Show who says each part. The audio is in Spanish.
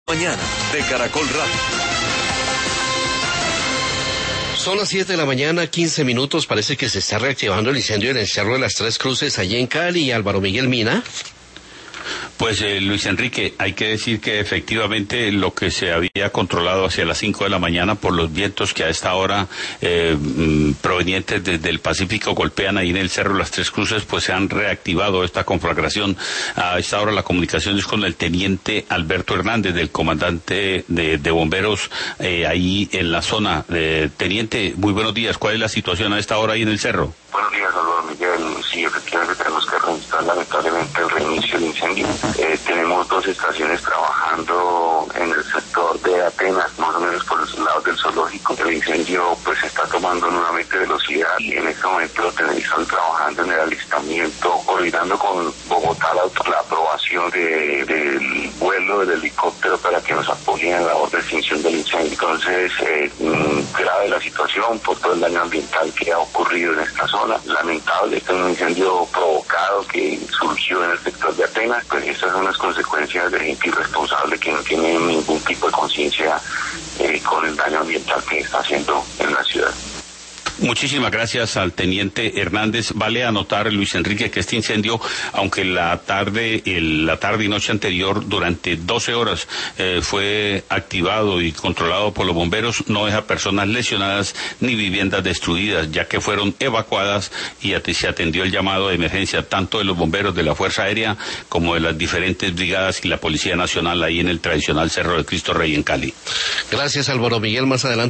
Speaker 1: Mañana de Caracol Radio.
Speaker 2: Son las 7 de la mañana, 15 minutos. Parece que se está reactivando el incendio en el Cerro de las Tres Cruces, allí en Cali. Álvaro Miguel Mina.
Speaker 3: Pues Luis Enrique, hay que decir que efectivamente lo que se había controlado hacia las 5 de la mañana por los vientos que a esta hora provenientes desde el Pacífico golpean ahí en el Cerro de las Tres Cruces, pues se han reactivado esta conflagración. A esta hora la comunicación es con el teniente Alberto Hernández, del comandante de bomberos ahí en la zona. Teniente, muy buenos días. ¿Cuál es la situación a esta hora ahí en el cerro?
Speaker 4: Buenos días, Álvaro Miguel. Sí, efectivamente tenemos que registrar lamentablemente el reinicio del incendio. Tenemos dos estaciones trabajando en el sector de Atenas, más o menos por los lados del zoológico. El incendio pues está tomando nuevamente velocidad y en este momento están trabajando en el alistamiento, coordinando con Bogotá la aprobación del vuelo del helicóptero para que nos apoyen en la labor de extinción del incendio. Entonces, grave la situación por todo el daño ambiental que ha ocurrido en esta zona. Lamentable, este es un incendio provocado que surgió en el sector de Atenas. Pues estas son las consecuencias de gente irresponsable que no tiene ningún tipo de conciencia con el daño ambiental que está haciendo en la ciudad.
Speaker 3: Muchísimas gracias al teniente Hernández. Vale anotar, Luis Enrique, que este incendio, aunque la tarde y noche anterior, durante 12 horas, fue activado y controlado por los bomberos, no deja personas lesionadas ni viviendas destruidas, ya que fueron evacuadas y se atendió el llamado de emergencia tanto de los bomberos de la Fuerza Aérea como de las diferentes brigadas y la Policía Nacional ahí en el tradicional Cerro de Cristo Rey en Cali.
Speaker 2: Gracias, Álvaro Miguel. Más adelante